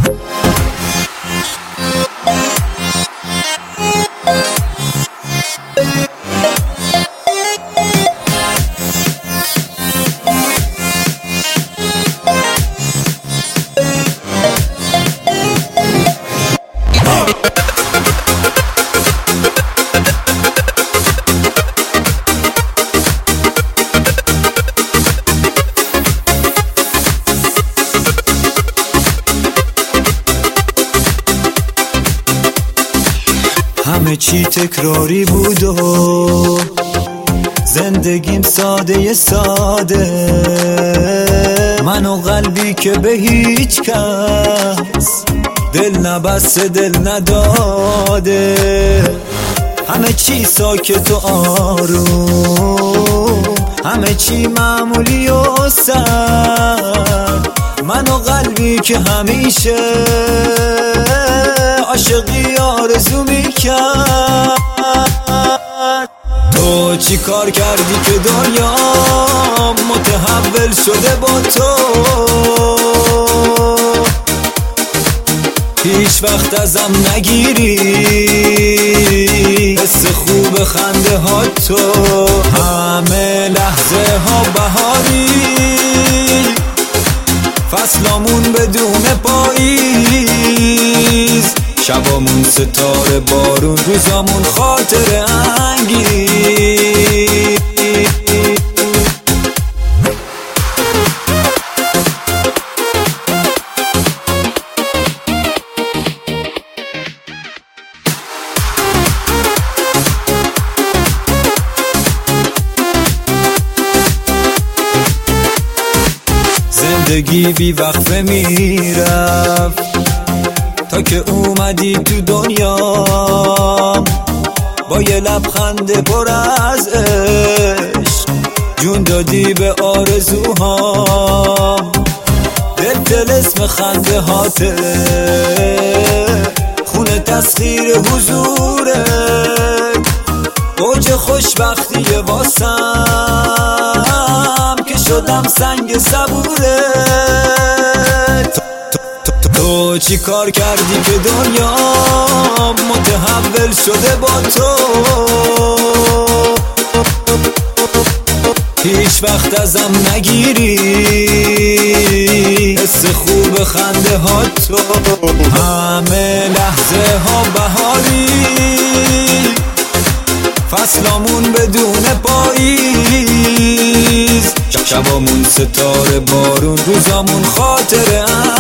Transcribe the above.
همه چی تکراری بود و زندگیم ساده ساده، من و قلبی که به هیچ کس دل نبسته دل نداده. همه چی ساکت و آروم، همه چی معمولی و سر، من و قلبی که همیشه عاشقی آرزو میکرد. تو چی کار کردی که دنیا متحول شده با تو؟ هیچ وقت ازم نگیری حس خوب خنده ها تو، همه لحظه ها بهاری، فصلامون بدون پاییز، شبامون ستاره بارون، روزامون خاطره انگیز. زندگی بی وقفه میرفت تا که اومدی تو دنیا، با یه لبخند پر از عشق جون دادی به آرزوهام. دل طلسم خنده هاته، خونه تسخیر حضورت، اوج خوشبختی واسم که شدم سنگ صبورت. تو چی کار کردی که دنیا متحول شده با تو؟ هیچ وقت ازم نگیری حس خوب خنده ها تو، همه لحظه ها بهاری، فصلامون بدون پاییز، شبامون ستاره بارون، روزامون خاطره